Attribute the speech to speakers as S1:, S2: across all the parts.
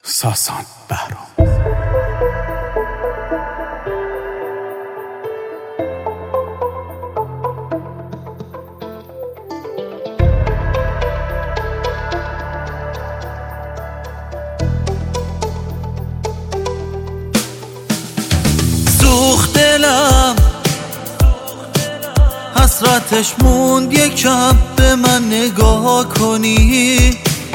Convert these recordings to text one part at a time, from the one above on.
S1: ساسان بهرام.
S2: سوخت دلم حسرتش موند یکم، به من نگاه کنی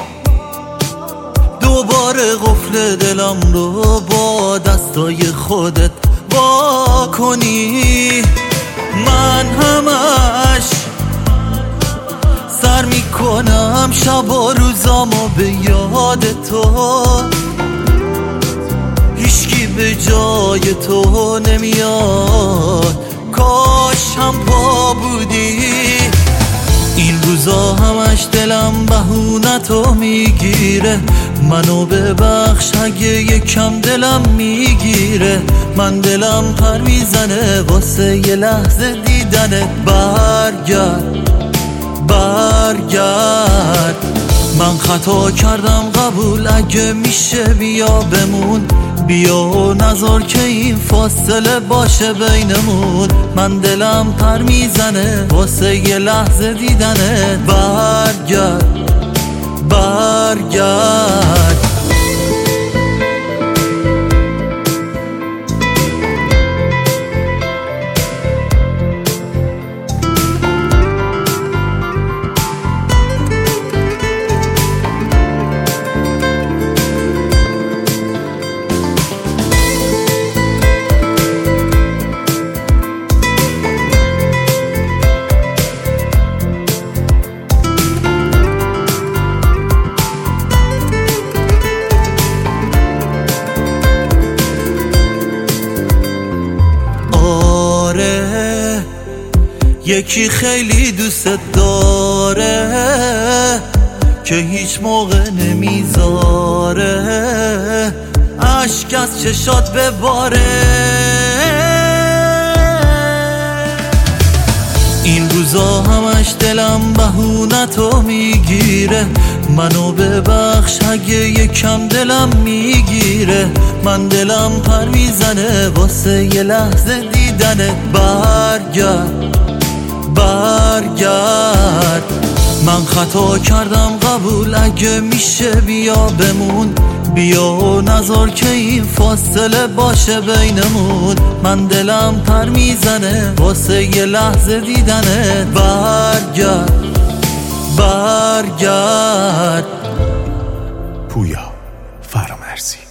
S2: دوباره قفل دلم رو با دستای خودت وا کنی. من همش سر میکنم شب و روزامو به یاد تو، هیچکی به جای تو نمیاد، کاش هم پا بودی. این روزا همش دلم بهونتو میگیره، منو ببخش اگه یکم دلم میگیره. من دلم پر میزنه واسه یه لحظه دیدنت. برگرد برگرد، من خطا کردم قبول، اگه میشه بیا بمون، بیا و نذار که این فاصله باشه بینمون. من دلم پر میزنه واسه یه لحظه دیدنت. برگرد برگرد. یکی خیلی دوست داره که هیچ موقع نمیذاره اشک از چشات بباره. این روزا همش دلم بهونتو میگیره، منو ببخش اگه یکم دلم میگیره. من دلم پر میزنه واسه یه لحظه دیدنت. برگرد برگرد، من خطا کردم قبول، اگه میشه بیا بمون، بیا و نذار که این فاصله باشه بینمون. من دلم پر میزنه واسه یه لحظه دیدنت. برگرد برگرد.
S1: پویا فرامرزی.